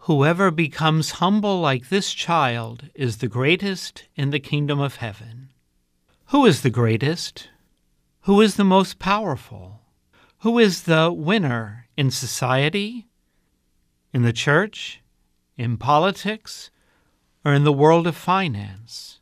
Whoever becomes humble like this child is the greatest in the kingdom of heaven. Who is the greatest? Who is the most powerful? Who is the winner in society, in the church, in politics, or in the world of finance?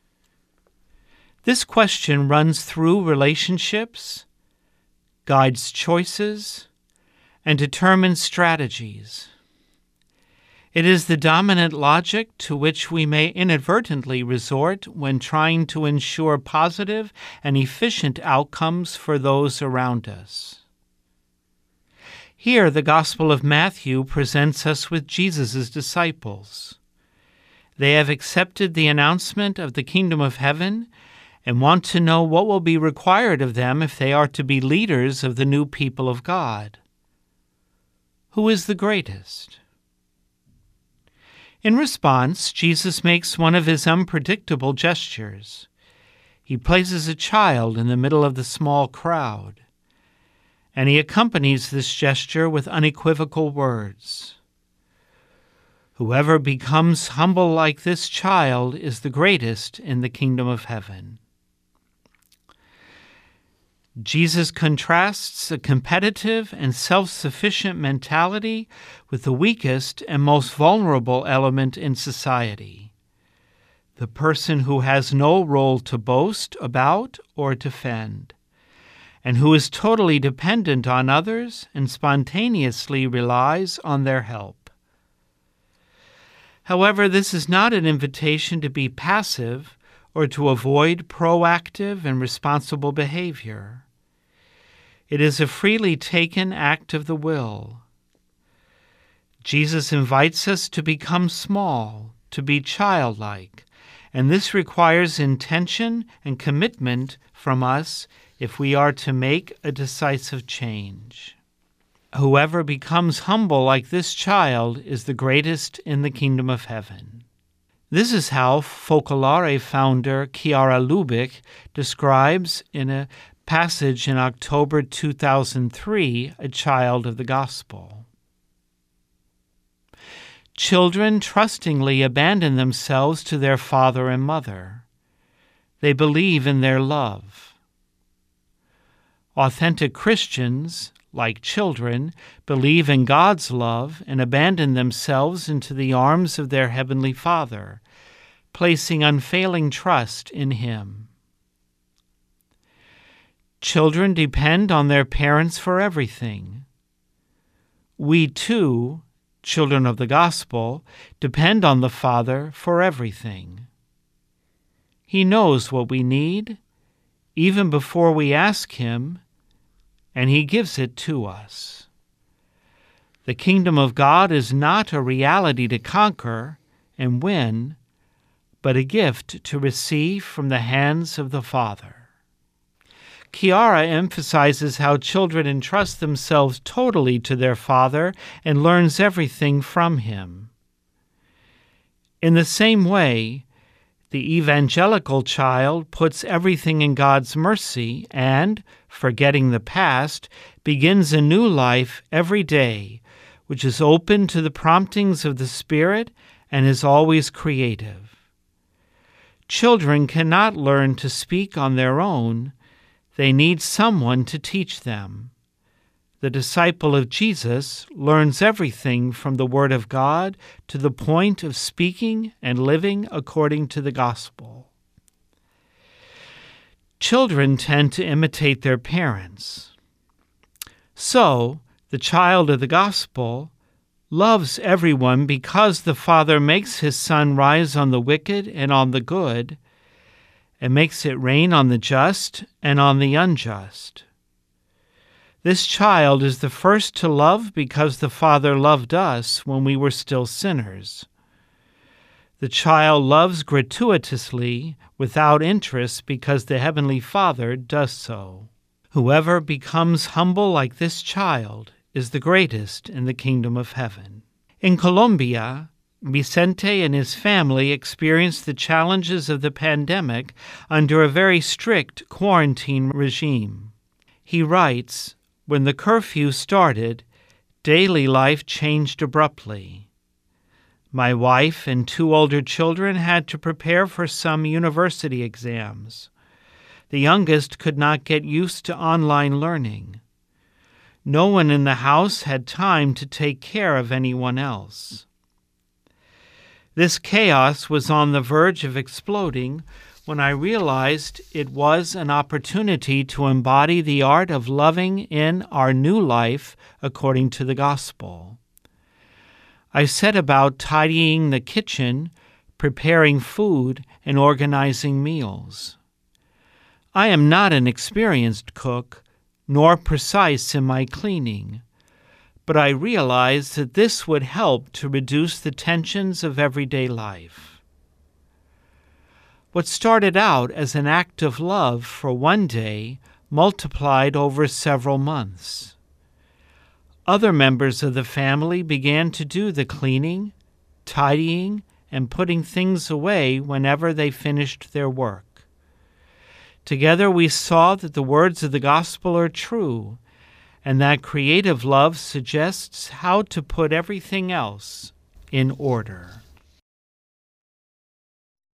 This question runs through relationships, guides choices, and determines strategies. It is the dominant logic to which we may inadvertently resort when trying to ensure positive and efficient outcomes for those around us. Here, the Gospel of Matthew presents us with Jesus' disciples. They have accepted the announcement of the kingdom of heaven and want to know what will be required of them if they are to be leaders of the new people of God. Who is the greatest? In response, Jesus makes one of his unpredictable gestures. He places a child in the middle of the small crowd, and he accompanies this gesture with unequivocal words. Whoever becomes humble like this child is the greatest in the kingdom of heaven. Jesus contrasts a competitive and self-sufficient mentality with the weakest and most vulnerable element in society, the person who has no role to boast about or defend, and who is totally dependent on others and spontaneously relies on their help. However, this is not an invitation to be passive or to avoid proactive and responsible behavior. It is a freely taken act of the will. Jesus invites us to become small, to be childlike, and this requires intention and commitment from us if we are to make a decisive change. Whoever becomes humble like this child is the greatest in the kingdom of heaven. This is how Focolare founder Chiara Lubich describes in a passage in October 2003, A Child of the Gospel. Children trustingly abandon themselves to their father and mother. They believe in their love. Authentic Christians, like children, believe in God's love and abandon themselves into the arms of their Heavenly Father, placing unfailing trust in Him. Children depend on their parents for everything. We too, children of the gospel, depend on the Father for everything. He knows what we need, even before we ask Him, and He gives it to us. The kingdom of God is not a reality to conquer and win, but a gift to receive from the hands of the Father. Chiara emphasizes how children entrust themselves totally to their Father and learns everything from Him. In the same way, the evangelical child puts everything in God's mercy and, forgetting the past, begins a new life every day, which is open to the promptings of the Spirit and is always creative. Children cannot learn to speak on their own. They need someone to teach them. The disciple of Jesus learns everything from the Word of God to the point of speaking and living according to the gospel. Children tend to imitate their parents. So, the child of the gospel loves everyone because the Father makes His sun rise on the wicked and on the good, and makes it rain on the just and on the unjust. This child is the first to love because the Father loved us when we were still sinners. The child loves gratuitously, without interest, because the Heavenly Father does so. Whoever becomes humble like this child is the greatest in the kingdom of heaven. In Colombia, Vicente and his family experienced the challenges of the pandemic under a very strict quarantine regime. He writes, "When the curfew started, daily life changed abruptly. My wife and 2 older children had to prepare for some university exams. The youngest could not get used to online learning. No one in the house had time to take care of anyone else. This chaos was on the verge of exploding when I realized it was an opportunity to embody the art of loving in our new life according to the gospel. I set about tidying the kitchen, preparing food, and organizing meals. I am not an experienced cook, nor precise in my cleaning, but I realized that this would help to reduce the tensions of everyday life. What started out as an act of love for one day multiplied over several months. Other members of the family began to do the cleaning, tidying, and putting things away whenever they finished their work. Together we saw that the words of the gospel are true, and that creative love suggests how to put everything else in order.